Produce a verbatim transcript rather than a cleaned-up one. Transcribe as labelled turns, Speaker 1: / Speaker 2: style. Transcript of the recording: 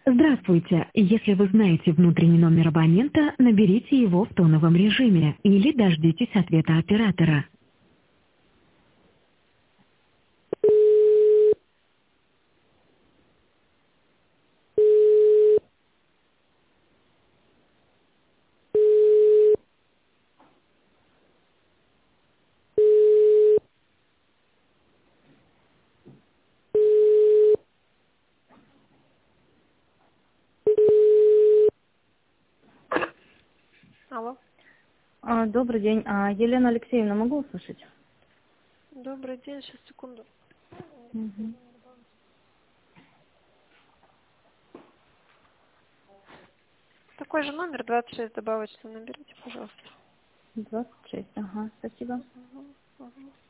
Speaker 1: Здравствуйте. Если вы знаете внутренний номер абонента, наберите его в тоновом режиме или дождитесь ответа оператора.
Speaker 2: Алло.
Speaker 3: А, Добрый день. А, Елена Алексеевна, могу услышать?
Speaker 2: Добрый день, сейчас, секунду.
Speaker 3: Мгм.
Speaker 2: Такой же номер, двадцать шесть добавочный, наберите, пожалуйста.
Speaker 3: двадцать шесть. Ага, спасибо.
Speaker 2: Мгм, мгм.